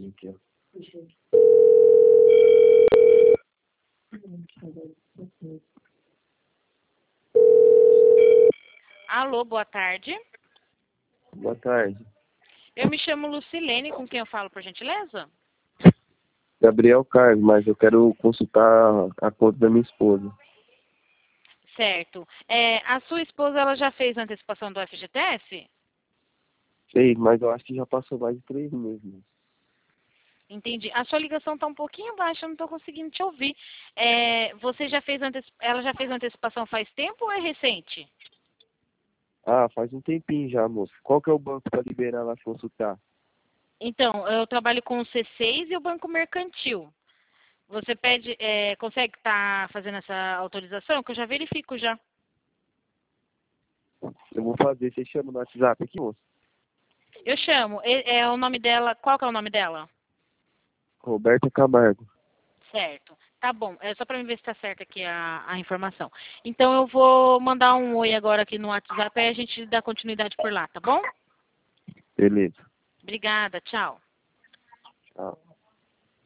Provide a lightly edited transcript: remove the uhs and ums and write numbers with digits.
mensagem aqui, ó. Alô, boa tarde. Boa tarde. Eu me chamo Lucilene, com quem eu falo, por gentileza? Gabriel Carlos, mas eu quero consultar a conta da minha esposa. Certo. A sua esposa, ela já fez a antecipação do FGTS? Sei, mas eu acho que já passou mais de 3 meses. Entendi. A sua ligação está um pouquinho baixa, eu não estou conseguindo te ouvir. Você já fez ela já fez a antecipação faz tempo ou é recente? Ah, faz um tempinho já, moço. Qual que é o banco para liberar ela consultar? Então, eu trabalho com o C6 e o Banco Mercantil. Você consegue estar fazendo essa autorização? Que eu já verifico já. Eu vou fazer. Você chama no WhatsApp aqui, moço? Eu chamo. É o nome dela. Qual que é o nome dela? Roberta Camargo. Certo. Tá bom. É só para mim ver se está certa aqui a informação. Então eu vou mandar um oi agora aqui no WhatsApp e a gente dá continuidade por lá, tá bom? Beleza. Obrigada. Tchau. Tchau.